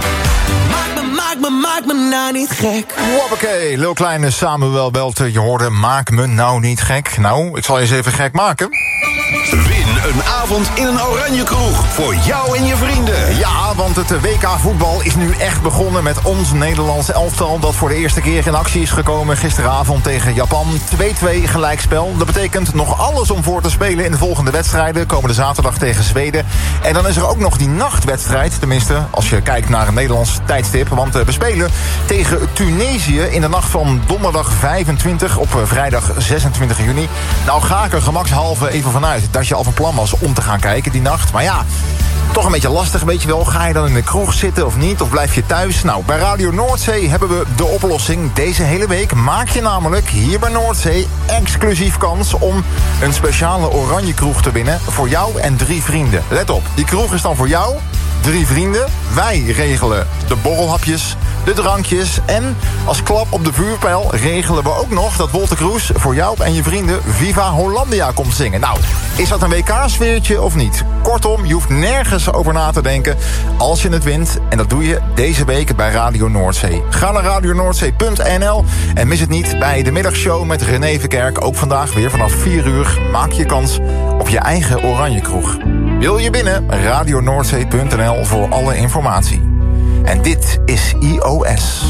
Maak me, maak me, maak me nou niet gek. Hoppakee, Lil Kleine Samuel Belte, je hoorde Maak me nou niet gek. Nou, ik zal je eens even gek maken. Win een avond in een oranje kroeg voor jou en je vrienden. Ja, want het W K voetbal is nu echt begonnen met ons Nederlandse elftal dat voor de eerste keer in actie is gekomen gisteravond tegen Japan. twee-twee gelijkspel. Dat betekent nog alles om voor te spelen in de volgende wedstrijden. Komende zaterdag tegen Zweden. En dan is er ook nog die nachtwedstrijd. Tenminste, als je kijkt naar een Nederlands tijdstip. Want we spelen tegen Tunesië in de nacht van donderdag vijfentwintig op vrijdag zesentwintig juni. Nou ga ik er gemakshalve even vanuit dat je al van plan was om te gaan kijken die nacht. Maar ja, toch een beetje lastig, weet je wel. Ga je dan in de kroeg zitten of niet? Of blijf je thuis? Nou, bij Radio Noordzee hebben we de oplossing. Deze hele week maak je namelijk hier bij Noordzee exclusief kans om een speciale oranje kroeg te winnen voor jou en drie vrienden. Let op, die kroeg is dan voor jou, drie vrienden. Wij regelen de borrelhapjes, de drankjes en als klap op de vuurpijl regelen we ook nog dat Wolter Kroes voor jou en je vrienden Viva Hollandia komt zingen. Nou, is dat een W K-sfeertje of niet? Kortom, je hoeft nergens over na te denken als je het wint. En dat doe je deze week bij Radio Noordzee. Ga naar radio noordzee punt n l en mis het niet bij de middagshow met René Verkerk. Ook vandaag weer vanaf vier uur. Maak je kans op je eigen oranje kroeg. Wil je winnen? radio noordzee punt n l voor alle informatie. En dit is I O S.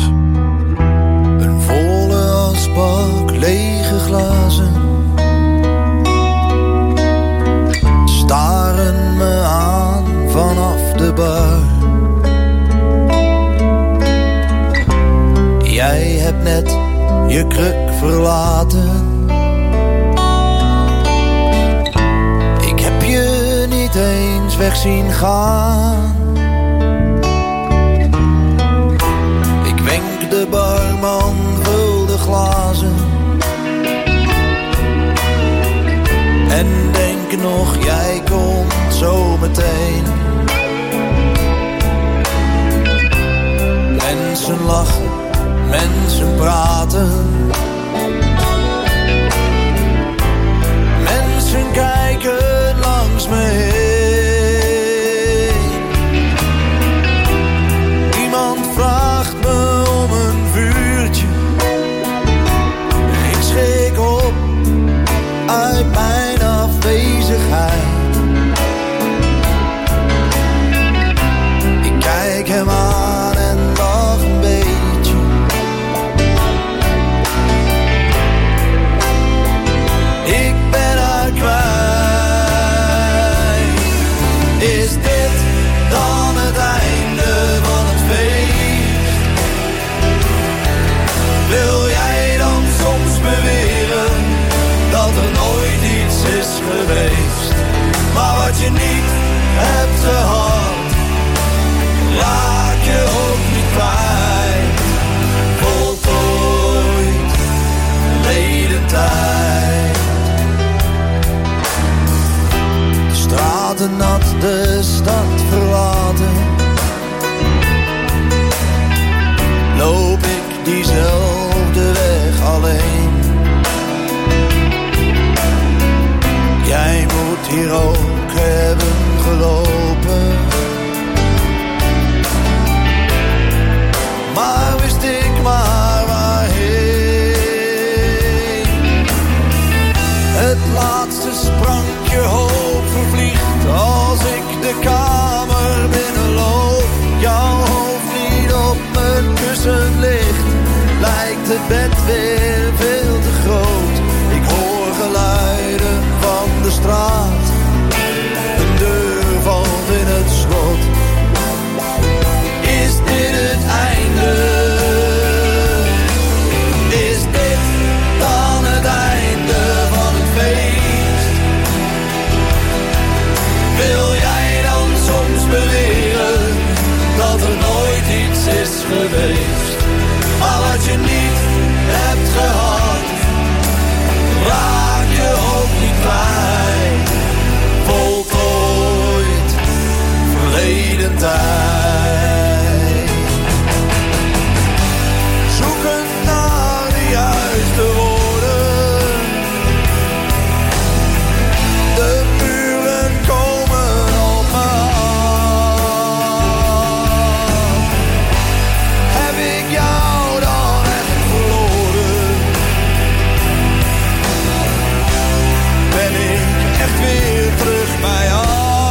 Een volle asbak, lege glazen staren me aan vanaf de bar. Jij hebt net je kruk verlaten. Ik heb je niet eens weg zien gaan. Ik wenk de barman, vul de glazen. lachen, mensen praten. Mensen kijken langs me heen. Niemand vraagt me om een vuurtje. Ik schrik op uit mijn afwezigheid. Ik kijk hem aan en lach een beetje. Ik ben haar kwijt. Is dit dan het einde van het feest? Wil jij dan soms beweren dat er nooit iets is geweest? Maar wat je niet hebt gehad, raak je ook niet kwijt. Voltooid, verleden tijd. De straten nat, de stad verlaten. Loop ik diezelfde weg alleen. Jij moet hier ook hebben gelopen. Maar wist ik maar waarheen. Het laatste sprankje hoop vervliegt als ik de kamer binnenloop. Jouw hoofd niet op mijn kussen ligt, lijkt het bed weer veel te groot. Ik hoor geluiden van de straat, een deur valt in het slot. Is dit het einde? Is dit dan het einde van het feest? Wil jij dan soms beweren dat er nooit iets is geweest? Maar wat je niet hebt gehad, raak je ook niet kwijt. Voltooid, verleden tijd. Zoeken naar de juiste woorden. De muren komen op me af. Heb ik jou dan echt verloren? Ben ik echt weer terug bij jou?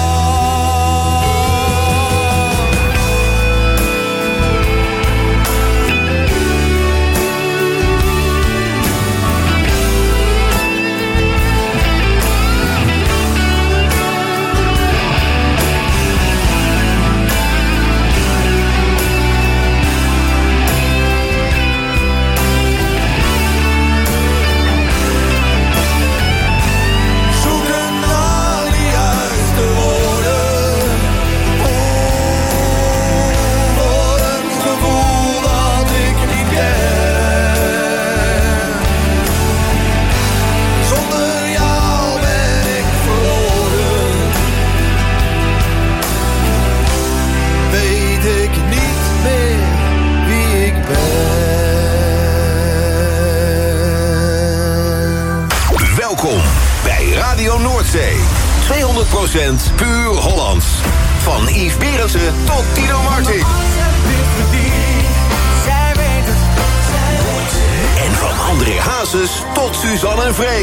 tweehonderd procent puur Hollands. Van Yves Berendsen tot Tino Martin. En van André Hazes tot Suzanne en Freek.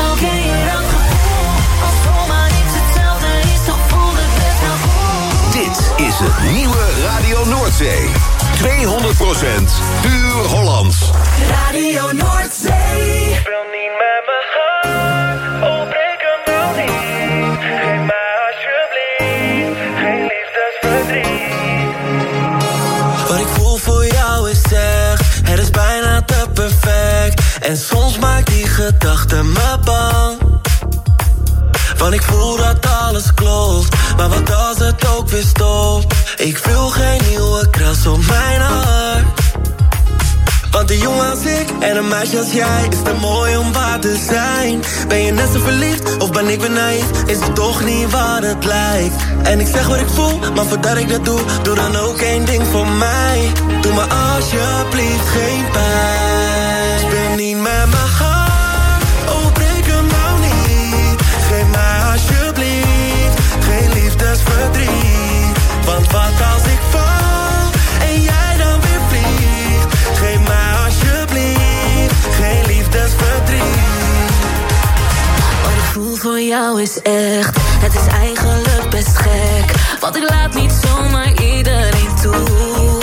Dit is het nieuwe Radio Noordzee. tweehonderd procent puur Hollands. Radio Noordzee. Ik wil niet met me gaan. Oh, breek hem nou niet. Geef mij alsjeblieft geen liefdesverdriet. Wat ik voel voor jou is echt, het is bijna te perfect. En soms maakt die gedachte me bang. Want ik voel dat alles klopt, maar wat als het ook weer stopt? Ik wil geen nieuwe kras op mijn hart. Want een jongen als ik en een meisje als jij is te mooi om waar te zijn. Ben je net zo verliefd of ben ik weer naïef? Is het toch niet wat het lijkt? En ik zeg wat ik voel, maar voordat ik dat doe, doe dan ook één ding voor mij. Doe me alsjeblieft geen pijn. Speel niet met mijn hart, oh breek hem nou niet. Geef mij alsjeblieft geen liefdesverdriet. Want wat als ik val en jij dan weer vliegt? Geef mij alsjeblieft geen liefdesverdriet. Wat ik voel voor jou is echt, het is eigenlijk best gek. Want ik laat niet zomaar iedereen toe.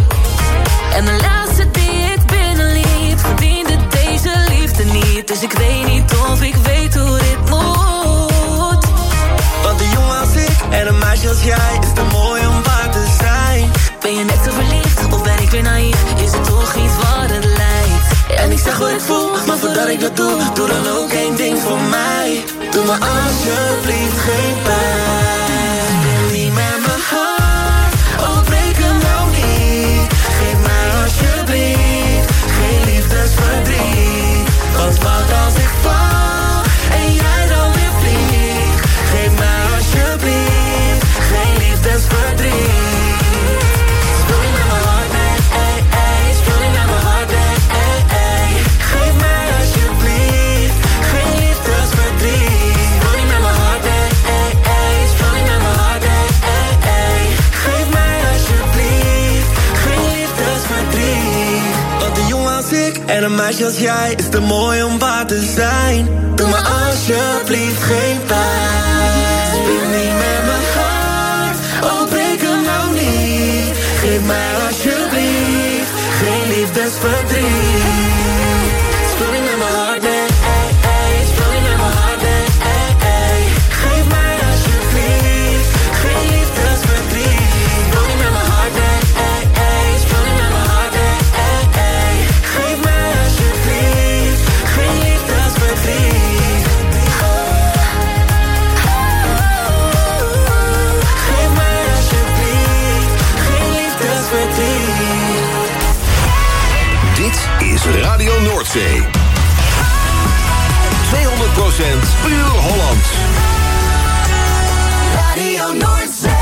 En de laatste die ik binnenliet verdiende deze liefde niet. Dus ik weet niet of ik weet hoe dit moet. Want een jongen als ik en een meisje als jij is te mooi om waar te zijn. Ben je net zo verliefd of ben ik weer naïef? Is het toch iets wat het lijkt? En ik zeg wat ik voel, maar voordat ik dat doe, doe dan ook één ding voor mij. Doe me alsjeblieft geen pijn. Speel niet met mijn hart, oh breek hem nou niet. Geef mij alsjeblieft geen liefdesverdriet. Want wat als ik val en jij dan weer vliegt? Geef mij alsjeblieft geen liefdesverdriet. Speel niet met mijn hart, nee, ey, ey. Speel niet met mijn hart, nee, ey, ey. Geef mij alsjeblieft geen liefdesverdriet. Speel niet met mijn hart, nee, ey, ey. Speel niet met mijn hart, nee, ey, ey. Geef mij alsjeblieft geen liefdesverdriet. Want een jongen als ik en een meisje als jij is te mooi om waar te zijn. Doe me alsjeblieft geen pijn. Speel niet met mijn hart, oh breek hem nou niet. Geef mij alsjeblieft geen liefdesverdriet. Speel niet met mijn hart, nee, ey, ey. Speel niet met mijn hart, nee, ey, ey. Geef mij alsjeblieft geen liefdesverdriet. Speel niet met mijn hart, nee, ey, ey. Speel niet met mijn hart, nee, ey, ey. Geef mij alsjeblieft geen liefdesverdriet. Geef mij alsjeblieft geen liefdesverdriet. Dit is Radio Noordzee. tweehonderd procent puur Holland. Radio Noordzee.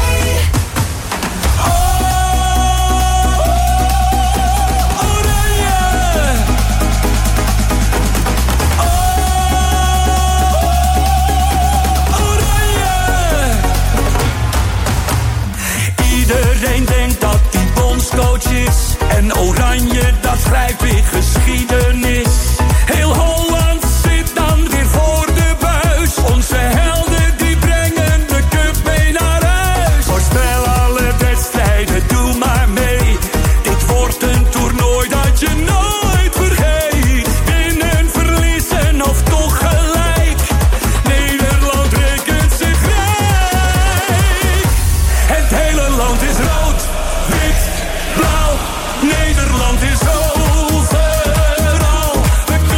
Iedereen denkt dat die bondscoach is. En Oranje, dat schrijft weer geschiedenis. Heel Holland zit dan weer voor de buis. Onze helden die brengen de cup mee naar huis. Voorspel alle wedstrijden, doe maar mee. Dit wordt een toernooi dat je nooit vergeet. Winnen, verliezen of toch gelijk. Nederland rekent zich rijk. Het hele land is rood, wit, blauw. Nederland is overal. We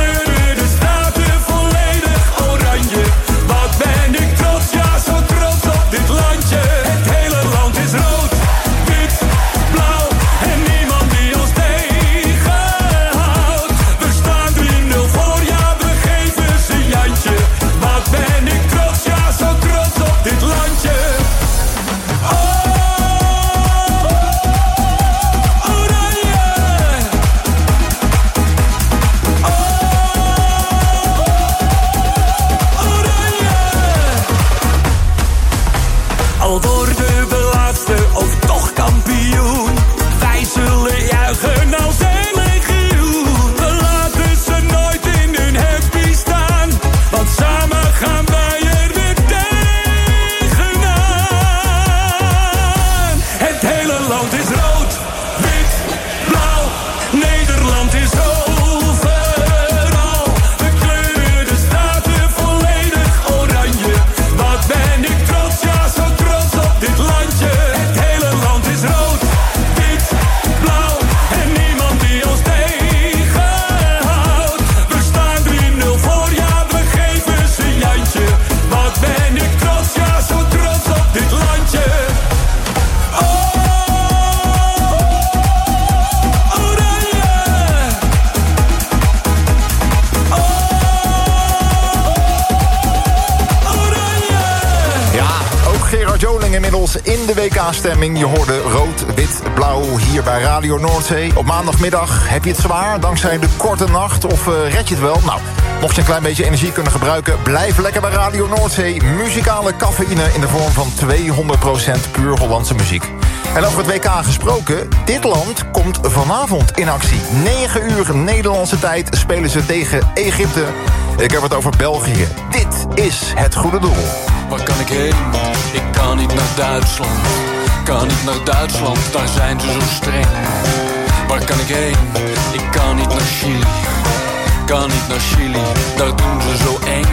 in de W K-stemming. Je hoorde rood, wit, blauw hier bij Radio Noordzee. Op maandagmiddag heb je het zwaar dankzij de korte nacht of uh, red je het wel? Nou, mocht je een klein beetje energie kunnen gebruiken, blijf lekker bij Radio Noordzee. Muzikale cafeïne in de vorm van tweehonderd procent puur Hollandse muziek. En over het W K gesproken, dit land komt vanavond in actie. negen uur Nederlandse tijd spelen ze tegen Egypte. Ik heb het over België. Dit is het goede doel. Waar kan ik heen? Ik kan niet naar Duitsland. Kan niet naar Duitsland, daar zijn ze zo streng. Waar kan ik heen? Ik kan niet naar Chili. Kan niet naar Chili, daar doen ze zo eng.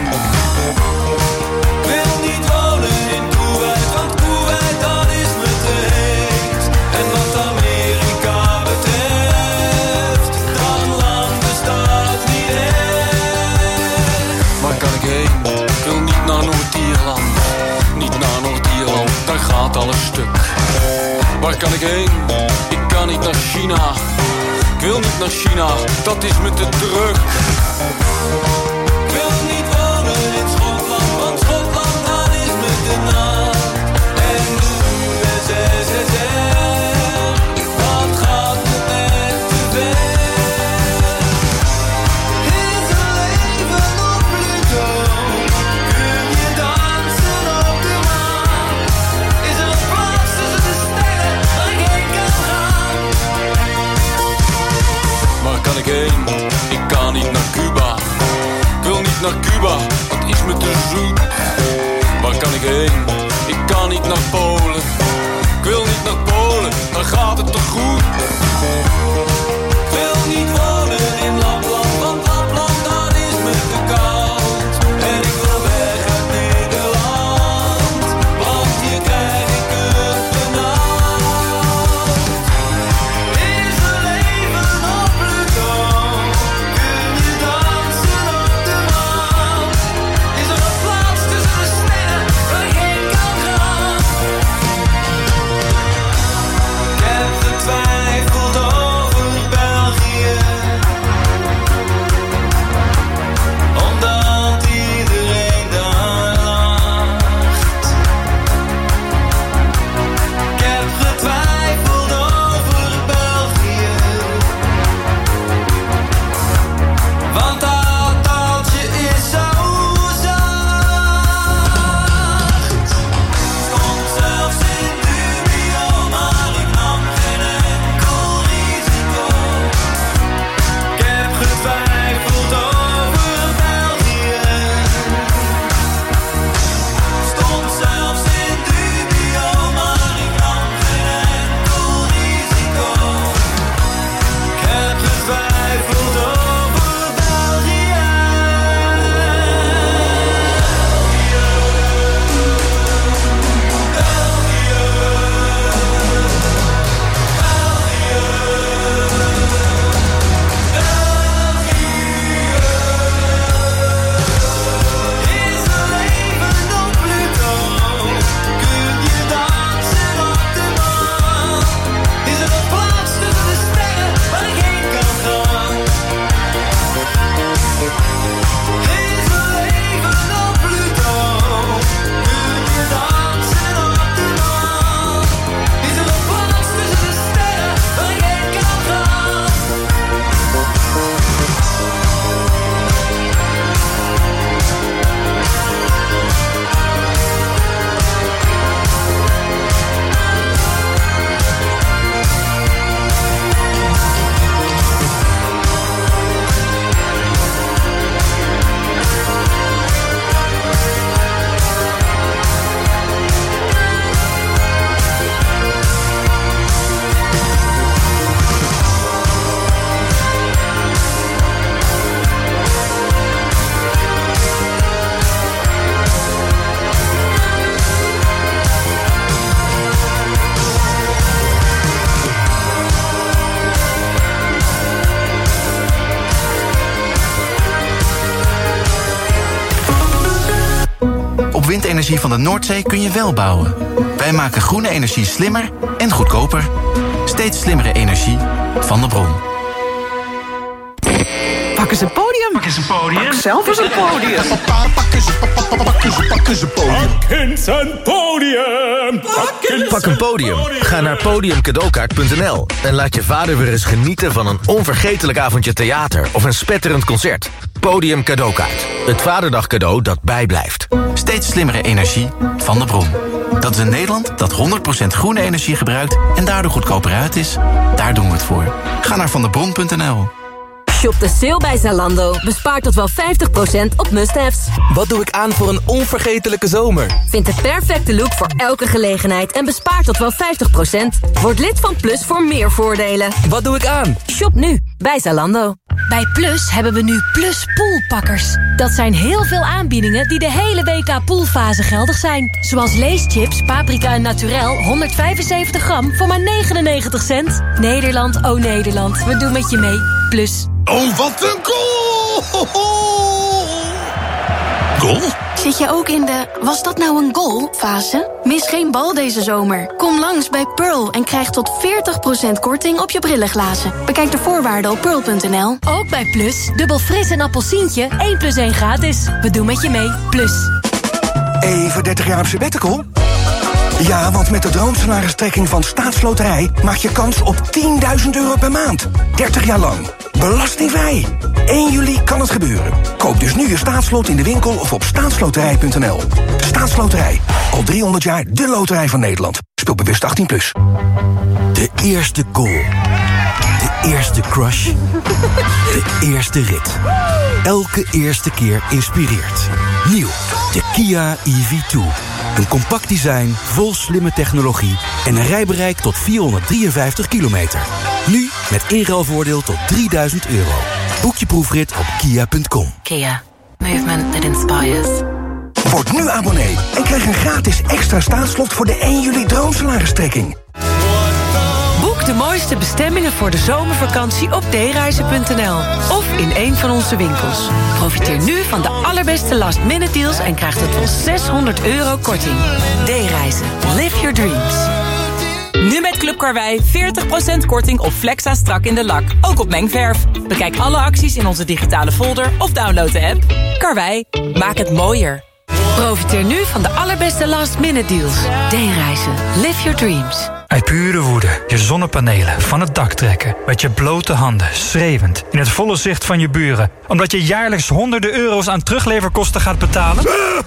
Wil niet wonen in Kuwait, want Kuwait dat is me te heet. En wat Amerika betreft, dat land bestaat niet echt. Waar kan ik heen? Ik wil niet naar Noord-Ierland. Niet naar Noord-Ierland, daar gaat alles stuk. Waar kan ik heen? Ik kan niet naar China. Ik wil niet naar China, dat is me te druk. Ik wil niet wonen in Schotland, want Schotland dat is me te nat. En de U S S R, dat gaat me net te ver. Is er leven op Pluto? Kun je dansen op de maan? Is er een plaats tussen de sterren waar ik heen kan gaan? Waar kan ik heen? Ik kan niet naar Cuba. Ik wil niet naar Cuba, dat is me te zoet. Waar kan ik heen? Ik kan niet naar Polen. Ik wil niet naar Polen, daar gaat het toch goed. Ik wil niet wonen in Lapland, want Lapland dat is me te koud. En ik wil weg uit Nederland, want hier krijg ik het benauwd. Is er leven op Pluto? Kun je dansen op de maan? Is er een plaats tussen de sterren waar ik heen kan gaan? Ik heb getwijfeld over België, omdat iedereen daar lacht. Ik heb getwijfeld over België, want dat taaltje is zo zacht. Stond zelfs in dubio, maar ik nam geen enkel risico. Ik heb getwijfeld over België. Stond zelfs in dubio, maar ik nam geen enkel risico. Ik heb getwijfeld over België. Is er leven op Pluto? Kun je dansen op de maan? Is er een plaats tussen de sterren waar ik heen kan gaan? Is er leven op Pluto? Kun je dansen op de maan? Is er een plaats tussen de sterren waar ik heen kan gaan? Op windenergie van de Noordzee kun je wel bouwen. Wij maken groene energie slimmer en goedkoper. Steeds slimmere energie van de bron. Pak eens een podium. Pak eens een podium. Pak zelf eens een podium. Pak eens een podium. podium. Pak een podium. Ga naar podium cadeaukaart punt n l en laat je vader weer eens genieten van een onvergetelijk avondje theater of een spetterend concert. Podium Cadeaukaart. Het vaderdag cadeau dat bijblijft. Steeds slimmere energie van de bron. Dat is een Nederland dat honderd procent groene energie gebruikt en daardoor goedkoper uit is. Daar doen we het voor. Ga naar vandebron punt n l. Shop de sale bij Zalando. Bespaar tot wel vijftig procent op must-haves. Wat doe ik aan voor een onvergetelijke zomer? Vind de perfecte look voor elke gelegenheid en bespaar tot wel vijftig procent. Word lid van Plus voor meer voordelen. Wat doe ik aan? Shop nu bij Zalando. Bij Plus hebben we nu Plus Poolpakkers. Dat zijn heel veel aanbiedingen die de hele W K poolfase geldig zijn. Zoals leeschips, paprika en naturel, honderdvijfenzeventig gram voor maar negenennegentig cent. Nederland, oh Nederland, we doen met je mee. Plus. Oh, wat een goal! Goal? Zit je ook in de was dat nou een goal fase? Mis geen bal deze zomer. Kom langs bij Pearl en krijg tot veertig procent korting op je brillenglazen. Bekijk de voorwaarden op pearl punt n l. Ook bij Plus, dubbel fris en appelsientje, één plus één gratis. We doen met je mee. Plus. Even dertig jaar op sabbatical? Ja, want met de droomsalaristrekking van Staatsloterij maak je kans op tienduizend euro per maand. dertig jaar lang. Belastingvrij. één juli kan het gebeuren. Koop dus nu je staatslot in de winkel of op staatsloterij punt n l. Staatsloterij. Al driehonderd jaar de loterij van Nederland. Speel bewust achttien plus. De eerste goal. De eerste crush. De eerste rit. Elke eerste keer inspireert. Nieuw. De Kia E V twee. Een compact design, vol slimme technologie en een rijbereik tot vierhonderddrieënvijftig kilometer. Nu met inruilvoordeel tot drieduizend euro. Boek je proefrit op kia punt com. Kia. Movement that inspires. Word nu abonnee en krijg een gratis extra staatslot voor de één juli droomsalaristrekking. Boek de mooiste bestemmingen voor de zomervakantie op d reizen punt n l of in een van onze winkels. Profiteer nu van de allerbeste last-minute deals en krijg tot wel zeshonderd euro korting. D-reizen. Live your dreams. Nu met Club Karwei veertig procent korting op Flexa strak in de lak. Ook op mengverf. Bekijk alle acties in onze digitale folder of download de app. Karwei, maak het mooier. Profiteer nu van de allerbeste last-minute deals. D-reizen. Live your dreams. Uit pure woede je zonnepanelen van het dak trekken. Met je blote handen, schreeuwend, in het volle zicht van je buren. Omdat je jaarlijks honderden euro's aan terugleverkosten gaat betalen?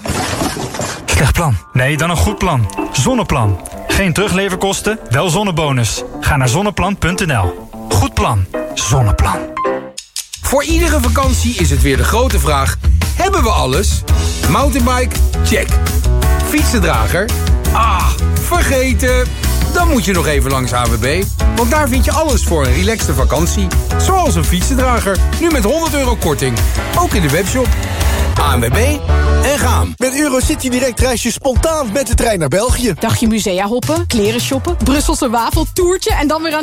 Slecht plan. Nee, dan een goed plan. Zonneplan. Geen terugleverkosten, wel zonnebonus. Ga naar zonneplan punt n l. Goed plan. Zonneplan. Voor iedere vakantie is het weer de grote vraag: hebben we alles? Mountainbike? Check. Fietsendrager? Ah, vergeten. Dan moet je nog even langs H W B. Want daar vind je alles voor een relaxte vakantie. Zoals een fietsendrager. Nu met honderd euro korting. Ook in de webshop. A N W B en gaan. Met Eurocity Direct reis je spontaan met de trein naar België. Dagje musea hoppen, kleren shoppen, Brusselse wafeltoertje en dan weer aan